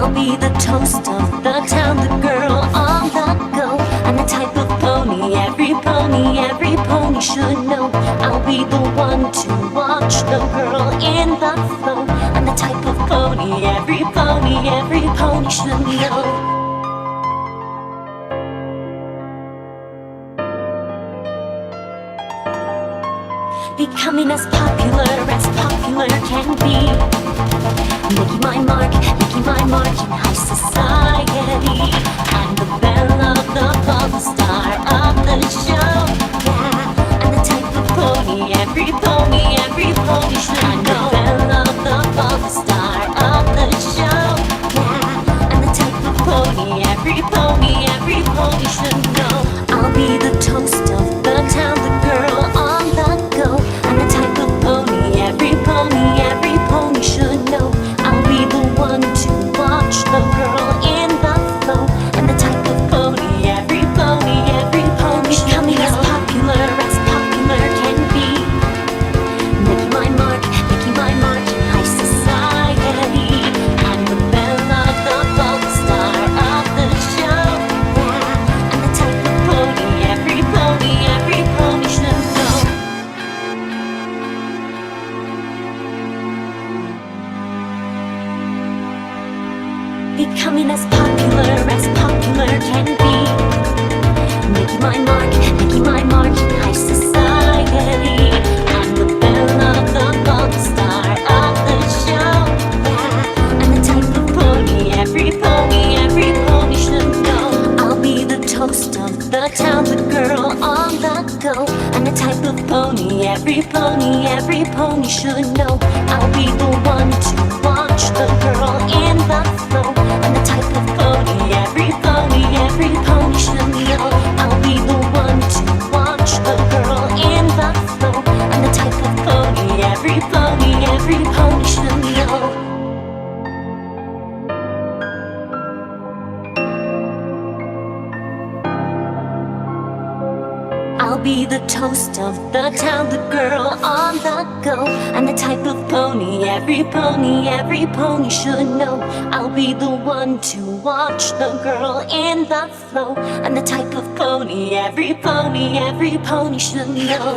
I'll be the toast of the town, the girl on the go. I'm the type of pony every pony should know. I'll be the one to watch the girl in the flow. I'm the type of pony every pony should know. Becoming as popular can be. Making my mark in high society. I'm the belle of the ball, the star of the show. Yeah, I'm the type of pony every pony should know. I'm the belle of the ball, the star of the show. Yeah, I'm the type of pony every pony should know. I'll be the toast of the town, the girl on the go. I'm the type of pony every pony should know. I'll be the one to watch the girl in the flow. I'm the type of pony every pony becoming as popular can be. Making my mark in high society. I'm the belle of the ball, the star of the show. Yeah, I'm the type of pony every pony should know. Becoming as popular can be. Making my mark in high society. I'm the belle of the ball, the star of the show. Yeah, I'm the type of pony every pony should know. I'll be the toast of the town, the girl on the go. I'm the type of pony every pony should know. I'll be the one to watch the girl in the flow. I'm the type of pony every pony should know. I'll be the one to watch the girl in the flow. I'm the type of pony every pony should know. I'll be the toast of the town, the girl on the go. I'm the type of pony every pony should know. I'll be the one to watch the girl in the flow. I'm the type of pony every pony should know.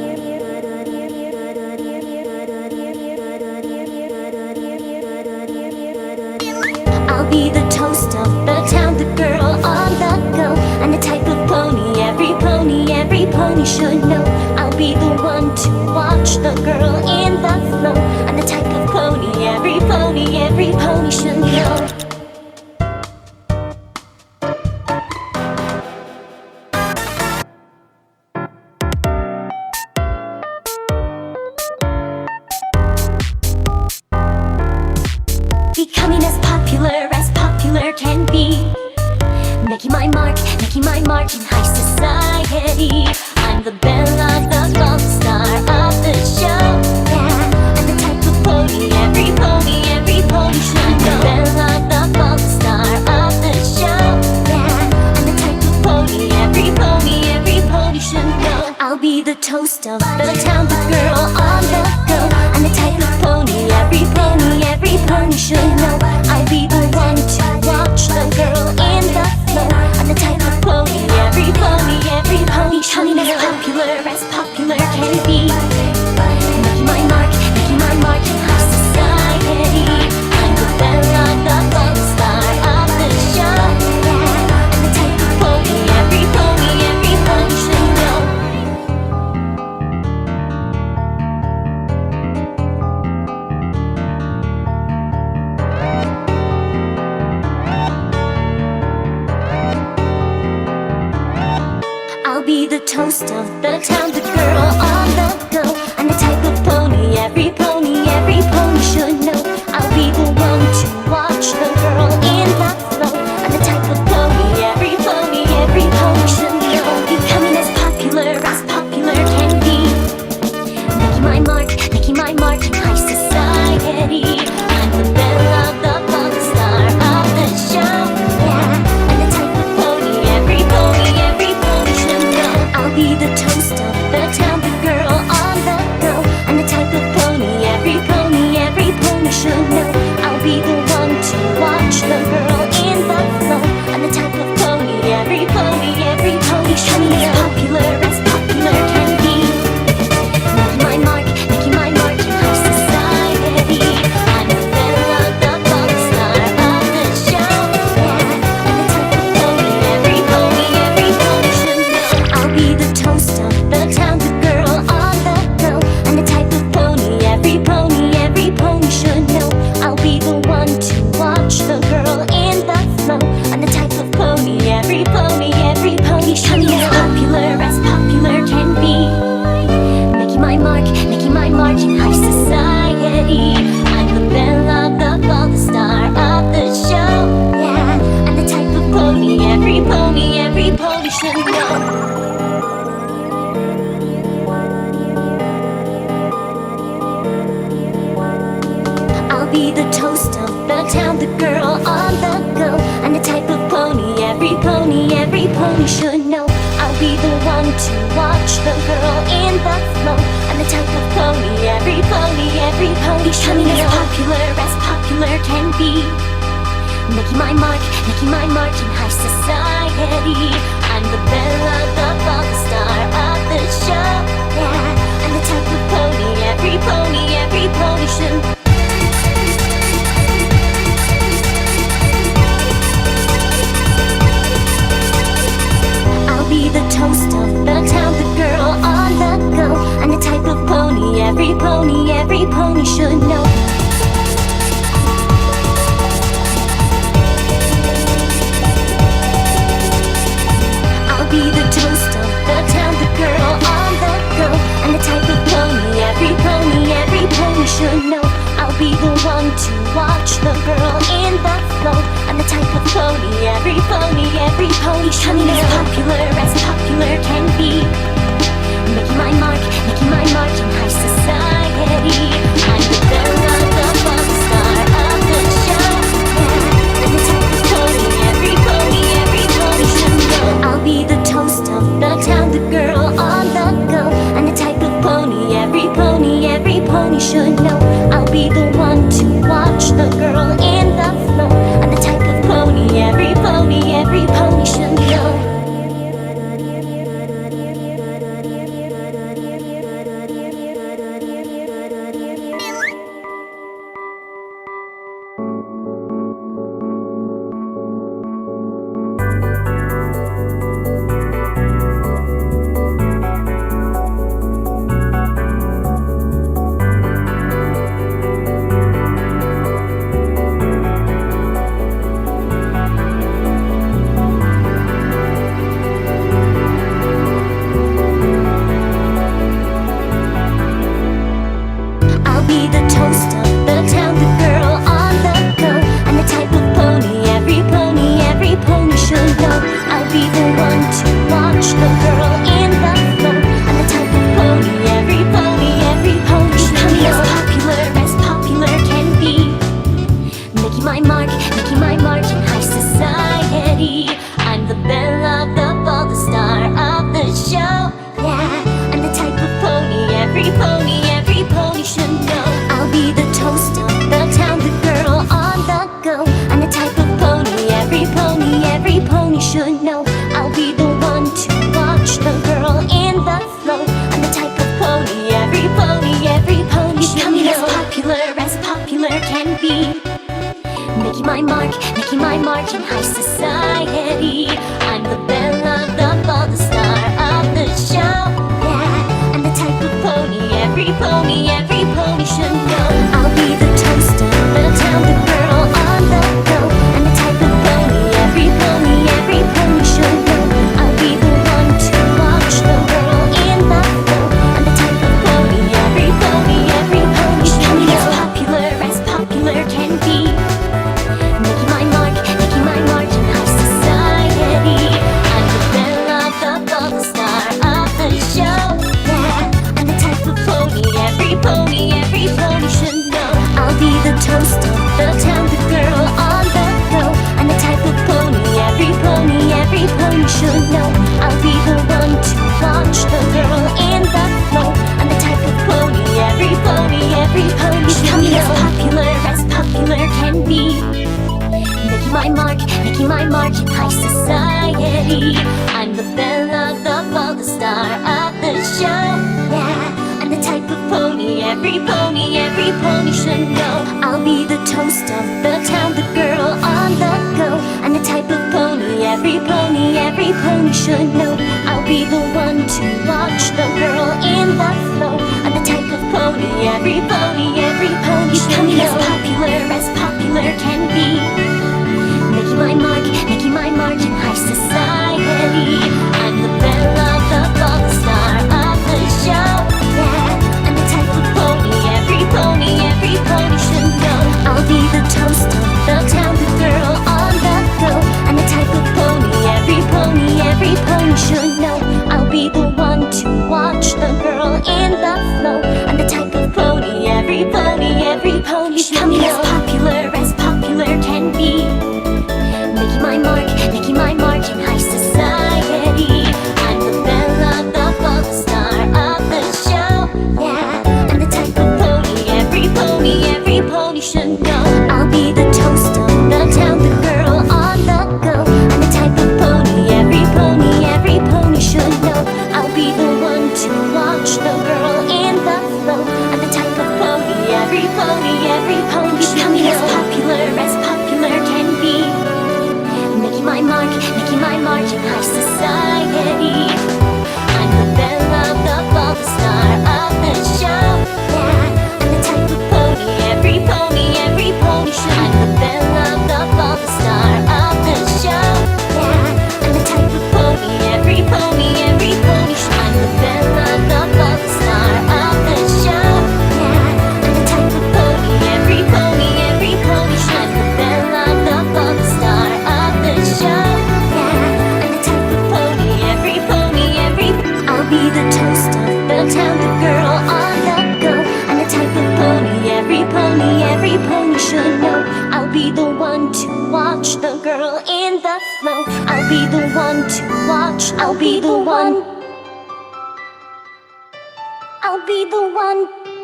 I'll be the toast of the town, the girl on the go. I'm the type of pony every pony should know. I'll be the one to watch the girl in the flow. I'm the type of pony every pony should know. Becoming as popular can be. Making my mark in high society. I'm the belle of the ball, the star of the show. Yeah, I'm the type of pony every pony should know. I'm the belle of the ball, the star of the show. Yeah, I'm the type of pony every pony should know. I'll be the toast of the town, the girl on the go. I'm the type of pony every pony should know. I'll be the one to watch the girl in the flow. I'm the type of pony every pony becoming as popular can be. Making my mark in high society. I'm the belle of the ball, the star of the show. Yeah, I'm the type of pony every pony should know. I'll be the toast of the town, the girl on the go. I'm the type of pony every pony should know. I'll be the one to watch the girl in the flow. I'm the type of pony every pony should know. Becoming as popular can be. Making my mark in high society. I'm the belle of the ball, the star of the show. Yeah, I'm the type of pony every pony should know. I'll be the toast of the town, the girl on the go. I'm the type of pony every pony should know. I'll be the one to watch the one to watch the girl in the flow. I'm the type of pony every pony should know. As popular can be. Making my mark in high society. I'm the belle of the ball, the star of the show. Yeah, I'm the type of pony every pony should. I'll be the toast of the town, the girl on the go. I'm the type of pony every pony should know. Be the toast of the town, the girl on the go. I'm the type of pony every pony should know. I'll be the one to watch the girl in the flow. I'm the type of pony every pony should know. As popular can be. Making my mark in high society. I'm the belle of the ball, the star of the show. Yeah, I'm the type of pony every pony should know. I'll be the toast of the town, the girl on the go. I'm the type of pony every pony should know. I'll be the one to watch the girl in the flow. I'm the type of pony every pony should know. Be the toast of the town, the girl on the go. I'm the type of pony every pony should know. I'll be the one to watch the girl in the flow. I'm the type of pony every pony should know. As popular can be. Making my mark in high society. I'm the belle of the ball, the star of the show. Yeah, I'm the type of pony every pony should know. I'll be the toast of the town, the girl on the go. I'm the type of pony every pony should know. I'll be the one to watch the girl in the flow. I'm the type of pony every pony should know. As popular can be. Making my mark in high society. I'm the belle of the ball, the star of the show. Yeah, I'm the type of pony every pony should know. I'll be the toast of the town, the girl on the go. I'm the type of pony every pony should know. I'll be the one to watch the girl in the flow. I'm the type of pony every pony should know. As popular can be. Making my mark in high society. I'm the belle of the ball, the star of the show. Yeah, I'm the type of pony every pony should know. I'll be the toast of the town, the girl on the go. I'm the type of pony every pony should know. I'll be the one to watch the girl in the flow. I'm the type of pony every pony should know. As popular can be. Making my mark in high society. I'm the belle of the ball, the star of the show. Yeah, I'm the type of pony every pony should know. I'll be the toast of the town, the girl on the go. I'm the type of pony every pony should know. I'll be the one to watch the girl in the flow. I'm the type of pony every pony should know. As popular can be. Making my mark in high society. I'm the belle of the ball, the star of the show. Yeah, I'm the type of pony every pony should know. I'll be the toast of the town, the girl on the go. I'm the type of pony every pony should know. I'll be the one I'll be the one. I'll be the one.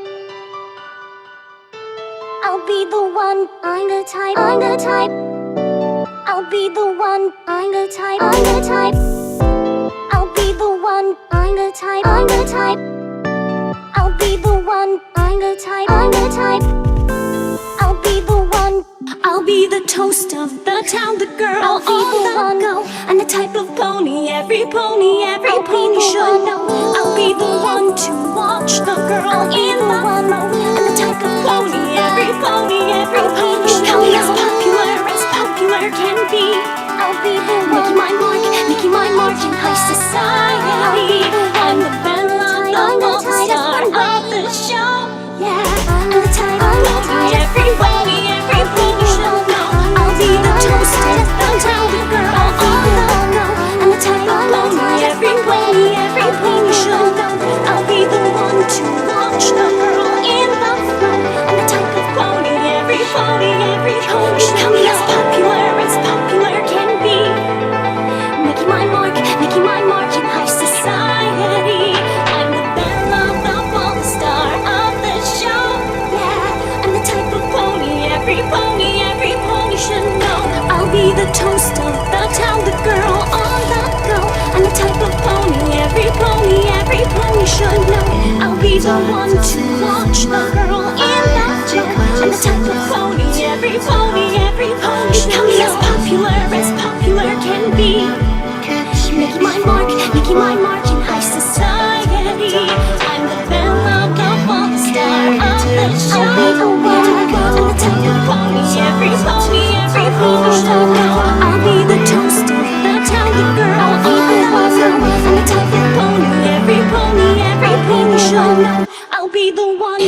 I'll be the one. I'm the type. I'm the type. I'll be the one. I'm the type. I'm the type. I'll be the one. I'm the type. I'm the type. I'll be the one. I'm the type. I'm the type. I'll be the one. I'll be the toast of the town, the girl on the go, and the type of pony every pony should know. I'll be the one to watch the girl in the row, and the type of pony every pony should know. As popular can be. I'll be the one. Making my mark in high society. I'm the belle of the star of the show. Yeah, and the type of pony every pony should know. I'll be the toast of the town, the girl on the go, and the type of pony every pony should know. I'll be the one to watch the girl in the row, and the type of pony every pony should know. As popular can be. Making my mark in high society. I'm the belle of the star of the show. Yeah, and the type of pony every pony should know. I'll be the toast of the town, the girl on the go, and the type of pony every pony should know. I'll be the one to watch the girl in that row, and the type of pony every pony should know. As popular can be. Making my mark in high society. I'm the belle of the star of the show. I'll be the one, and the type of pony every pony should know.